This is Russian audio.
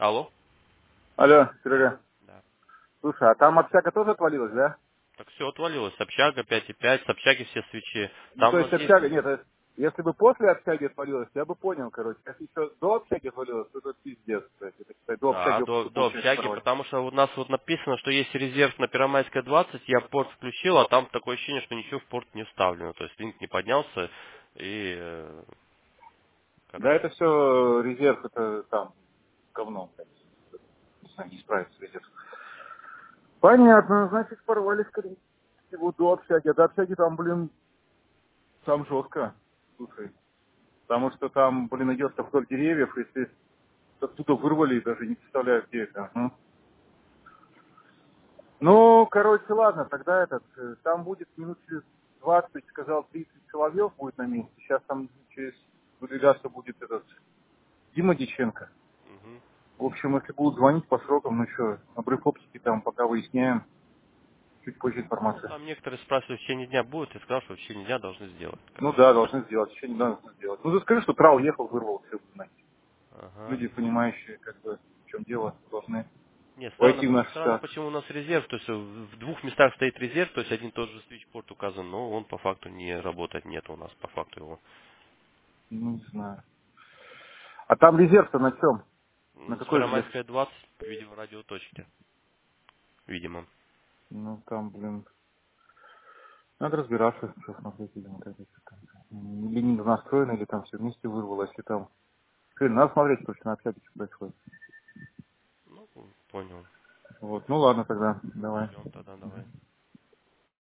Алло? Алло, Да, Серега. да. Слушай, а там общага тоже отвалилась, да? Так все отвалилось. Общага 5,5, с общаги все свечи. Ну, Там то у есть нас есть... общага, нет, если бы после общаги отвалилась, я бы понял, короче. Если еще до общаги отвалилась, то это пиздец, кстати. Это, кстати, до Да, общаги до, вообще до получается общаги, порвать. потому что у нас вот написано, что есть резерв на Первомайская 20, я порт включил, а там такое ощущение, что ничего в порт не вставлено. То есть линк не поднялся, и, Да, короче, это все резерв, это там, говно, блядь. Не знаю, не справится резерв. Понятно, значит, порвали, скорее всего, до общаги. А до общаги там, блин, там жестко. Слушай, потому что там, блин, идет вдоль деревьев, если оттуда вырвали, даже не представляю, где это. Ну, короче, ладно, тогда там будет минут через 20, сказал, 30 Соловьев будет на месте. Сейчас там через выдвигаться будет этот Дима Диченко. мгм. В общем, если будут звонить по срокам, ну что, обрыв оптики там пока выясняем, чуть позже Ну, информация. там некоторые спрашивают, в течение дня будет, я сказал, что в течение дня должны сделать. Ну Короче. да, должны сделать, еще не надо сделать. Ну ты скажи, что трал ехал, вырвал, все знать. Ага. Люди, понимающие, как бы, в чем дело, должны Нет, войти в нашу странно, ситуацию. почему у нас резерв, то есть в двух местах стоит резерв, то есть один тот же свитчпорт указан, но он по факту не работает, нет у нас по факту его. Ну, не знаю. А там резерв-то на чем? На С какой желез? Первомайская 20, видимо, радиоточки, видимо. Ну, там, блин, надо разбираться, что смотреть, видимо, как это там. Или не настроено, или там все вместе вырвало, если там. Блин, надо смотреть точно на общаге, что происходит. Ну, понял. Вот, ну ладно тогда, давай. Ждем тогда, давай.